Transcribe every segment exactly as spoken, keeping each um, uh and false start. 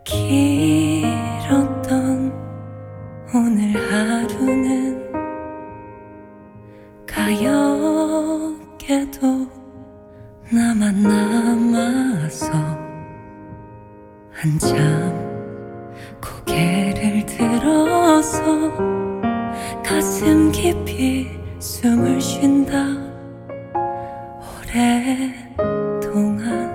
길었던 오늘 하루는 가엾게도 나만 남아서 한참 고개를 들어서 가슴 깊이 숨을 쉰다. 오랫동안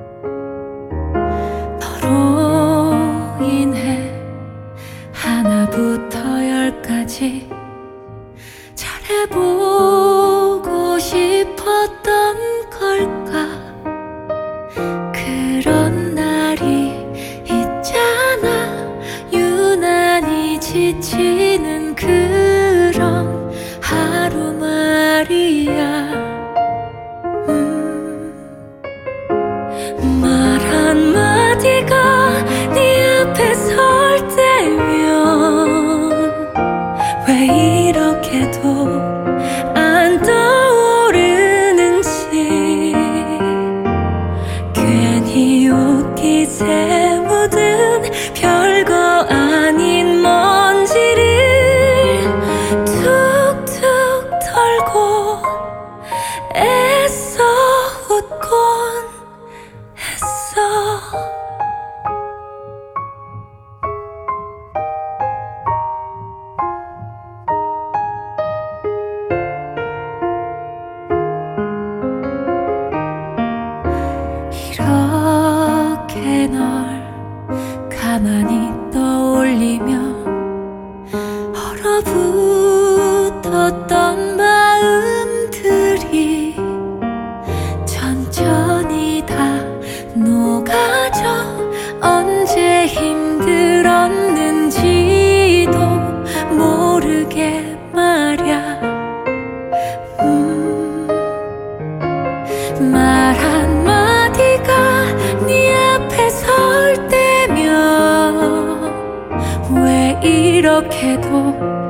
너로 인해 하나부터 열까지 잘해보고 싶었던 걸까. 그런 날이 있잖아. 유난히 지치는 그런 하루 말이야. 음, 말 한마디가 네 앞에 설 때면 왜 이렇게도 안 떠오르는지. 괜히 옷깃에 묻은 별거 아닌 먼지를 툭툭 털고 애써 웃곤 했어. 이렇게 널 가만히 떠올리며 얼어붙었던 마음들이 천천히 다 녹아져. 언제 힘들었는지도 모르게 말야. 음, 말 한마디가 네 앞에 설 때면 왜 이렇게도